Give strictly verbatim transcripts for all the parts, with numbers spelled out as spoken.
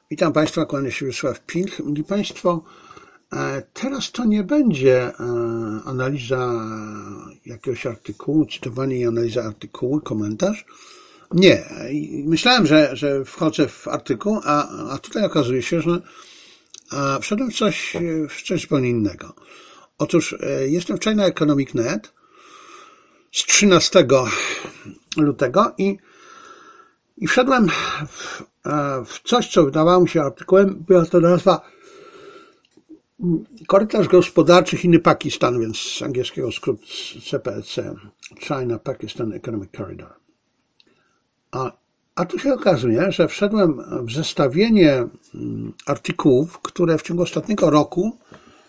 Witam Państwa, kłania się Wiesław Pilch. Mili Państwo, teraz to nie będzie analiza jakiegoś artykułu, cytowanie i analiza artykułu, komentarz. Nie. Myślałem, że, że wchodzę w artykuł, a, a tutaj okazuje się, że wszedłem w coś, w coś zupełnie innego. Otóż jestem w China Economic Punkt net z trzynastego lutego i, i wszedłem w, w coś, co wydawało mi się artykułem. Była to nazwa Korytarz Gospodarczy Chiny-Pakistan, więc z angielskiego skrót C P E C, China-Pakistan Economic Corridor. A, a tu się okazuje, że wszedłem w zestawienie artykułów, które w ciągu ostatniego roku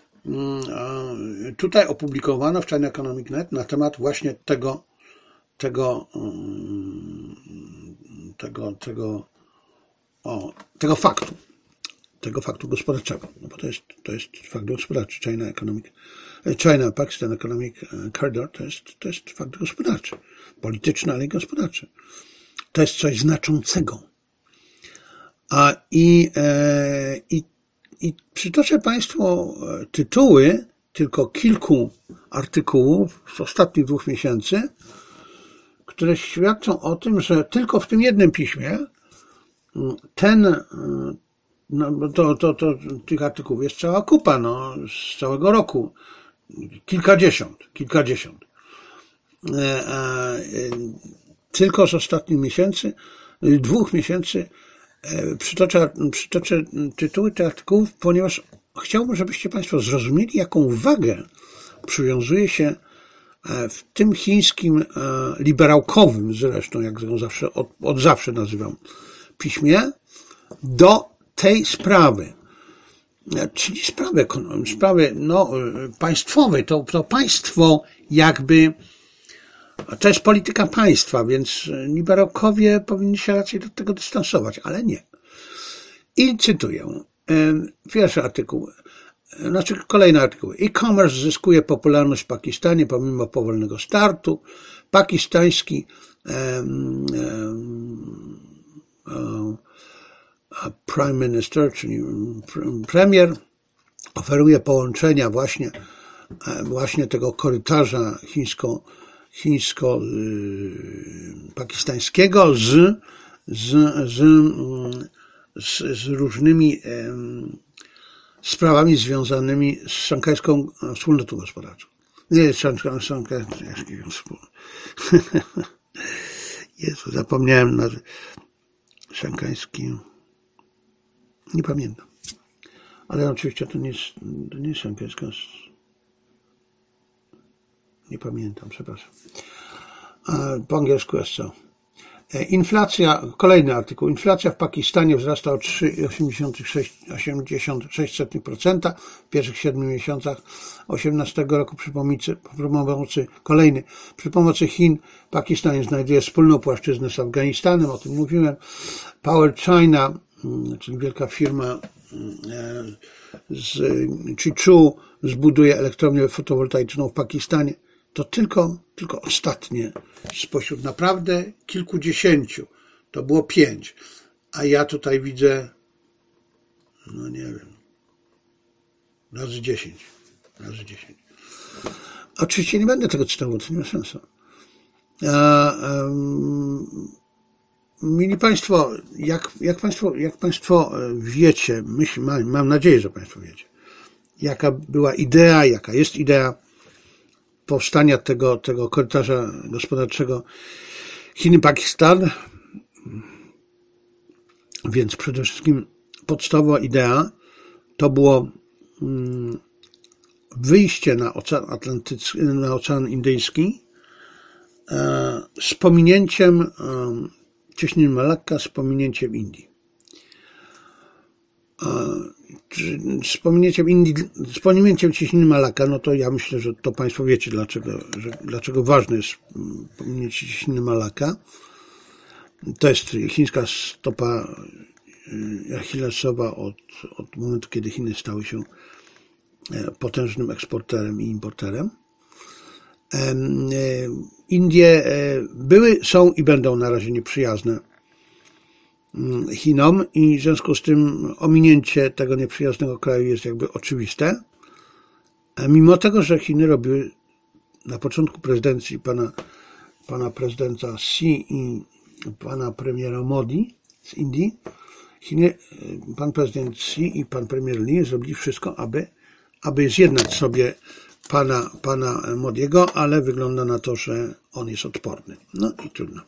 tutaj opublikowano w China Economic Punkt net na temat właśnie tego, tego, tego, tego, o, tego faktu, tego faktu gospodarczego, no bo to jest, to jest fakt gospodarczy. China Economic, China Pakistan Economic Corridor to jest, to jest fakt gospodarczy, polityczny, ale i gospodarczy. To jest coś znaczącego. A i, e, i, i przytoczę Państwu tytuły tylko kilku artykułów z ostatnich dwóch miesięcy, które świadczą o tym, że tylko w tym jednym piśmie ten, no to, to, to tych artykułów jest cała kupa, no, z całego roku. Kilkadziesiąt, kilkadziesiąt. E, e, tylko z ostatnich miesięcy, dwóch miesięcy przytoczę, przytoczę tytuły tych artykułów, ponieważ chciałbym, żebyście Państwo zrozumieli, jaką wagę przywiązuje się w tym chińskim, liberałkowym zresztą, jak go zawsze, od, od zawsze nazywam, piśmie, do tej sprawy. Czyli sprawy, sprawy no, państwowej. To, to państwo jakby to jest polityka państwa, więc liberałkowie powinni się raczej do tego dystansować, ale nie. I cytuję. Pierwszy artykuł, znaczy kolejny artykuł. E-commerce zyskuje popularność w Pakistanie pomimo powolnego startu. Pakistański um, um, prime minister, czyli premier, oferuje połączenia właśnie, właśnie tego korytarza chińsko chińsko-pakistańskiego z, z, z, z, z różnymi sprawami związanymi z szanghajską wspólnotą gospodarczą. Nie, szanghajską wspólnotą. Jezu, zapomniałem nazwy. Szanghajski. Nie pamiętam. Ale oczywiście to nie jest, to nie jest szanghajska. Nie pamiętam, przepraszam. Po angielsku jest co? Inflacja, kolejny artykuł. Inflacja w Pakistanie wzrasta o trzy przecinek osiemdziesiąt sześć procent w pierwszych siedmiu miesiącach osiemnastego roku przy pomocy, przy pomocy, kolejny, przy pomocy Chin Pakistan znajduje wspólną płaszczyznę z Afganistanem, o tym mówiłem. Power China, czyli wielka firma z Chichu, zbuduje elektrownię fotowoltaiczną w Pakistanie. To tylko, tylko ostatnie spośród naprawdę kilkudziesięciu. To było pięć. A ja tutaj widzę, no nie wiem, razy dziesięć. Razy dziesięć. Oczywiście nie będę tego cytował, to nie ma sensu. A, um, mili Państwo, jak, jak Państwo, jak Państwo wiecie, myśl, mam, mam nadzieję, że Państwo wiecie, jaka była idea, jaka jest idea powstania tego, tego korytarza gospodarczego Chiny-Pakistan. Więc przede wszystkim podstawowa idea to było wyjście na Ocean Atlantycki, na Ocean Indyjski z pominięciem cieśniny Malakka, z pominięciem Indii. Z pominięciem Indii, z pominięciem cieśniny Malakka, no to ja myślę, że to Państwo wiecie, dlaczego, że, dlaczego ważne jest pominięcie cieśniny Malakka. To jest chińska stopa achillesowa od, od momentu, kiedy Chiny stały się potężnym eksporterem i importerem. Indie były, są i będą na razie nieprzyjazne Chinom i w związku z tym ominięcie tego nieprzyjaznego kraju jest jakby oczywiste. Mimo tego, że Chiny robiły na początku prezydencji pana, pana prezydenta Xi i pana premiera Modi z Indii, Chiny, pan prezydent Xi i pan premier Li zrobili wszystko, aby, aby zjednać sobie pana, pana Modiego, ale wygląda na to, że on jest odporny. No i trudno.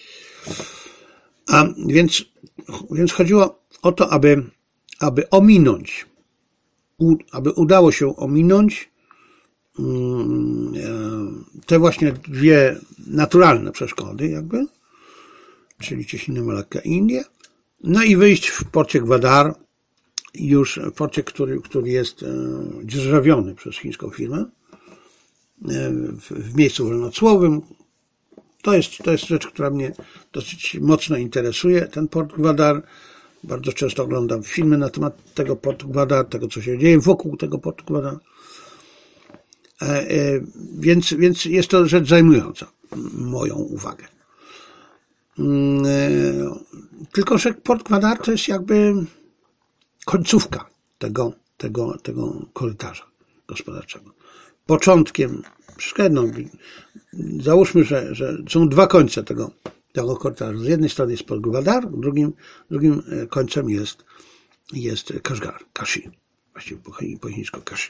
A więc, więc chodziło o to, aby, aby ominąć, u, aby udało się ominąć um, te właśnie dwie naturalne przeszkody, jakby, czyli Cieśninę, Malakkę i Indię, no i wyjść w porcie Gwadar, już w porcie, który, który jest e, dzierżawiony przez chińską firmę, e, w, w miejscu wolnocłowym. To jest, to jest rzecz, która mnie dosyć mocno interesuje, ten port Gwadar. Bardzo często oglądam filmy na temat tego portu Gwadar, tego, co się dzieje wokół tego portu Gwadar. E, e, więc, więc jest to rzecz zajmująca moją uwagę. Tylko że port Gwadar to jest jakby końcówka tego, tego, tego korytarza gospodarczego. Początkiem, no, załóżmy, że, że są dwa końce tego, tego korytarza. Z jednej strony jest port Gwadar, drugim, drugim końcem jest, jest Kashgar, Kashi, właściwie po, po chińsku Kashi.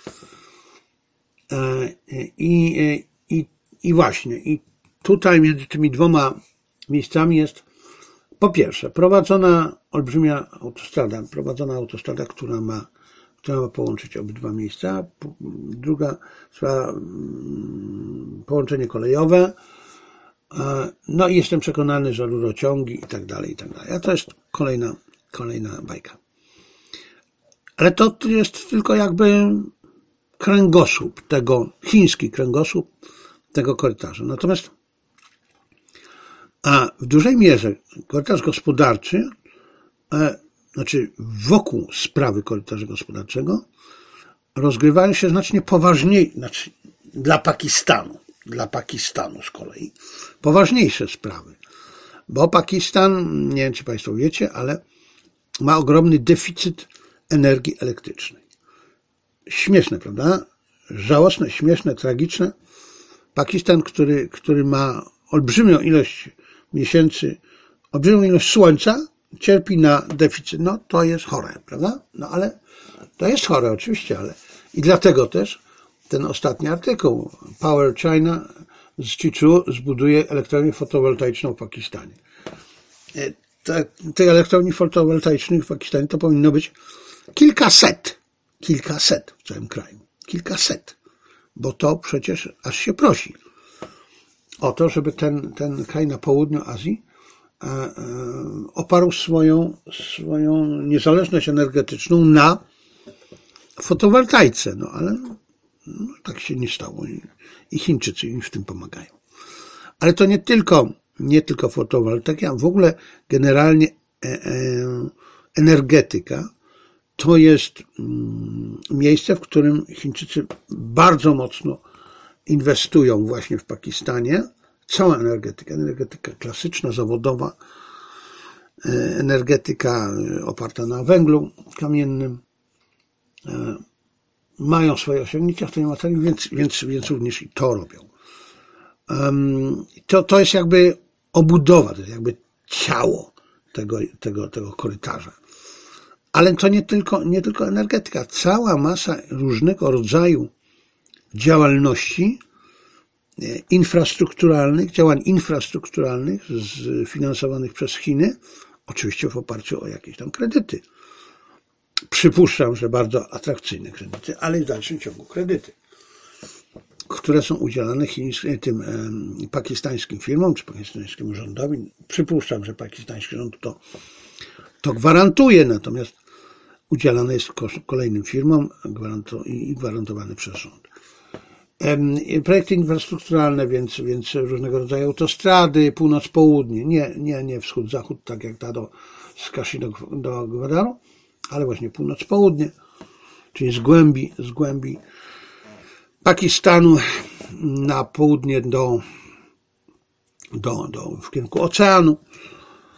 I, i, i właśnie, i tutaj między tymi dwoma miejscami jest po pierwsze prowadzona olbrzymia autostrada, prowadzona autostrada, która ma, która ma połączyć obydwa miejsca. Druga sprawa, połączenie kolejowe. No i jestem przekonany, że rurociągi i tak dalej, i tak dalej. A to jest kolejna, kolejna bajka. Ale to jest tylko jakby kręgosłup tego, chiński kręgosłup tego korytarza. Natomiast a w dużej mierze korytarz gospodarczy, e, znaczy wokół sprawy korytarza gospodarczego rozgrywają się znacznie poważniej, znaczy dla Pakistanu, dla Pakistanu z kolei, poważniejsze sprawy. Bo Pakistan, nie wiem czy Państwo wiecie, ale ma ogromny deficyt energii elektrycznej. Śmieszne, prawda? Żałosne, śmieszne, tragiczne. Pakistan, który, który ma olbrzymią ilość miesięcy, olbrzymią ilość słońca, cierpi na deficyt. No to jest chore, prawda? No ale to jest chore oczywiście, ale i dlatego też ten ostatni artykuł Power China z Chichu zbuduje elektrownię fotowoltaiczną w Pakistanie. Te, tej elektrowni fotowoltaicznych w Pakistanie to powinno być kilkaset, kilkaset w całym kraju. Kilkaset, bo to przecież aż się prosi o to, żeby ten, ten kraj na południu Azji e, e, oparł swoją, swoją niezależność energetyczną na fotowoltaice. No ale no, tak się nie stało i, i Chińczycy im w tym pomagają. Ale to nie tylko, nie tylko fotowoltaika, a w ogóle generalnie e, e, energetyka to jest mm, miejsce, w którym Chińczycy bardzo mocno inwestują właśnie w Pakistanie. Cała energetyka, energetyka klasyczna, zawodowa, energetyka oparta na węglu kamiennym, mają swoje osiągnięcia w tej materii, więc, więc, więc również i to robią. To, to jest jakby obudowa, to jest jakby ciało tego, tego, tego korytarza. Ale to nie tylko, nie tylko energetyka, cała masa różnego rodzaju działalności infrastrukturalnych, działań infrastrukturalnych sfinansowanych przez Chiny, oczywiście w oparciu o jakieś tam kredyty. Przypuszczam, że bardzo atrakcyjne kredyty, ale w dalszym ciągu kredyty, które są udzielane chińskim, tym e, pakistańskim firmom, czy pakistańskiemu rządowi. Przypuszczam, że pakistański rząd to, to gwarantuje, natomiast udzielane jest kolejnym firmom i gwarantowane przez rząd. Projekty infrastrukturalne, więc, więc różnego rodzaju autostrady, północ-południe, nie, nie, nie wschód-zachód, tak jak ta do, z Kashi do, do Gwadaru, ale właśnie północ-południe, czyli z głębi, z głębi Pakistanu na południe do, do, do, w kierunku oceanu.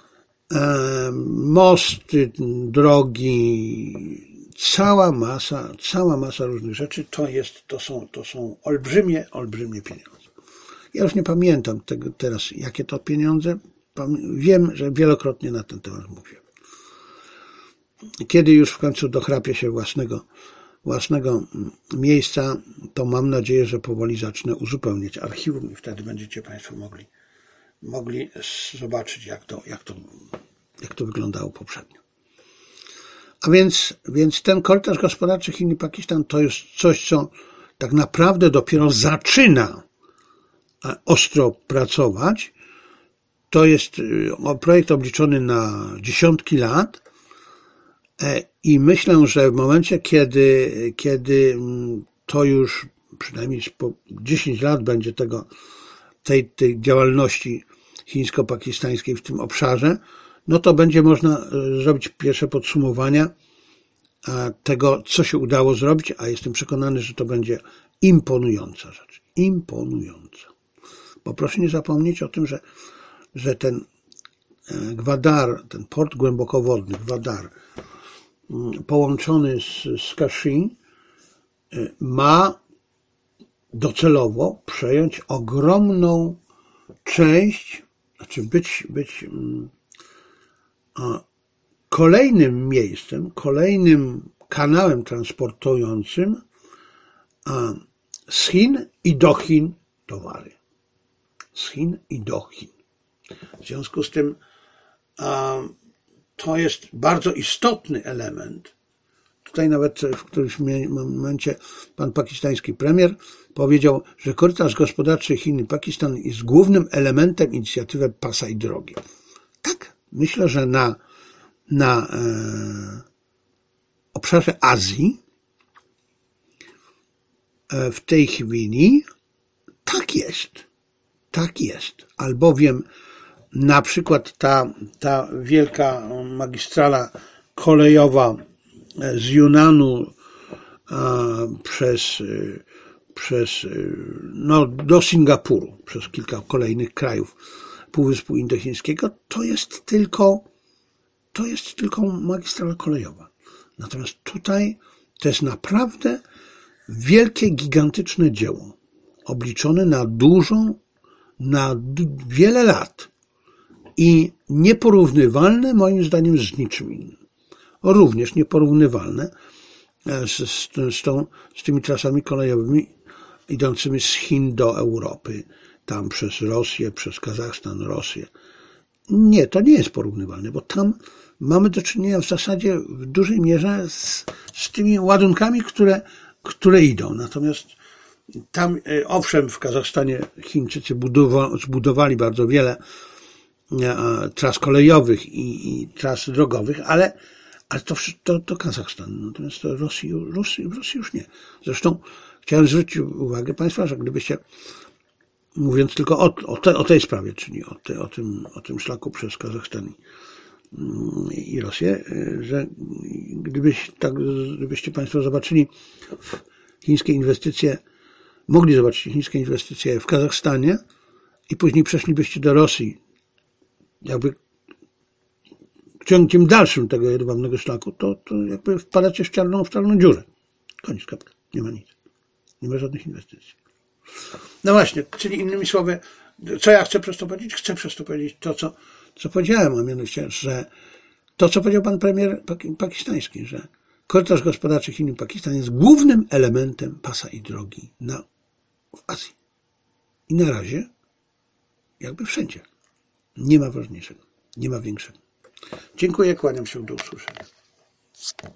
mosty, drogi, cała masa, cała masa różnych rzeczy, to jest, to są, to są olbrzymie, olbrzymie pieniądze. Ja już nie pamiętam tego teraz, jakie to pieniądze. Wiem, że wielokrotnie na ten temat mówię. Kiedy już w końcu dochrapie się własnego, własnego miejsca, to mam nadzieję, że powoli zacznę uzupełniać archiwum i wtedy będziecie Państwo mogli, mogli zobaczyć, jak to, jak to, jak to wyglądało poprzednio. A więc, więc ten korytarz gospodarczy Chin i Pakistan to jest coś, co tak naprawdę dopiero zaczyna ostro pracować. To jest projekt obliczony na dziesiątki lat i myślę, że w momencie, kiedy, kiedy to już przynajmniej po dziesięć lat będzie tego, tej, tej działalności chińsko-pakistańskiej w tym obszarze, no to będzie można zrobić pierwsze podsumowania tego, co się udało zrobić, a jestem przekonany, że to będzie imponująca rzecz. Imponująca. Bo proszę nie zapomnieć o tym, że, że ten Gwadar, ten port głębokowodny Gwadar, połączony z, z Kashi, ma docelowo przejąć ogromną część, znaczy być, być kolejnym miejscem, kolejnym kanałem transportującym z Chin i do Chin towary. Z Chin i do Chin. W związku z tym to jest bardzo istotny element. Tutaj nawet w którymś momencie pan pakistański premier powiedział, że korytarz gospodarczy Chin i Pakistan jest głównym elementem inicjatywy pasa i drogi. Tak, myślę, że na, na e, obszarze Azji e, w tej chwili tak jest. Tak jest. Albowiem na przykład ta, ta wielka magistrala kolejowa z Yunanu przez, przez no, do Singapuru, przez kilka kolejnych krajów Półwyspu Indochińskiego, to jest tylko, to jest tylko magistrala kolejowa. Natomiast tutaj to jest naprawdę wielkie, gigantyczne dzieło, obliczone na dużą, na wiele lat i nieporównywalne moim zdaniem z niczym innym. Również nieporównywalne z, z, z, tą, z tymi trasami kolejowymi idącymi z Chin do Europy, tam przez Rosję, przez Kazachstan, Rosję. Nie, to nie jest porównywalne, bo tam mamy do czynienia w zasadzie w dużej mierze z, z tymi ładunkami, które, które idą. Natomiast tam, owszem, w Kazachstanie Chińczycy budowa, zbudowali bardzo wiele tras kolejowych i, i tras drogowych, ale, ale to, to, to Kazachstan. Natomiast to Rosji, Rosji, w Rosji już nie. Zresztą chciałem zwrócić uwagę Państwa, że gdybyście, mówiąc tylko o, o, te, o tej sprawie, czyli o, te, o, tym, o tym szlaku przez Kazachstan i, i Rosję, że gdybyś, tak, gdybyście Państwo zobaczyli chińskie inwestycje, mogli zobaczyć chińskie inwestycje w Kazachstanie i później przeszlibyście do Rosji, jakby ciągiem dalszym tego jedwabnego szlaku, to, to jakby wpadacie w czarną, w czarną dziurę. Koniec, kapka. Nie ma nic. Nie ma żadnych inwestycji. No właśnie, czyli innymi słowy, co ja chcę przez to powiedzieć? Chcę przez to powiedzieć to, co, co powiedziałem, a mianowicie, że to, co powiedział pan premier pakistański, że korytarz gospodarczy Chin i Pakistan jest głównym elementem pasa i drogi na, w Azji. I na razie jakby wszędzie. Nie ma ważniejszego, nie ma większego. Dziękuję, kłaniam się, do usłyszenia.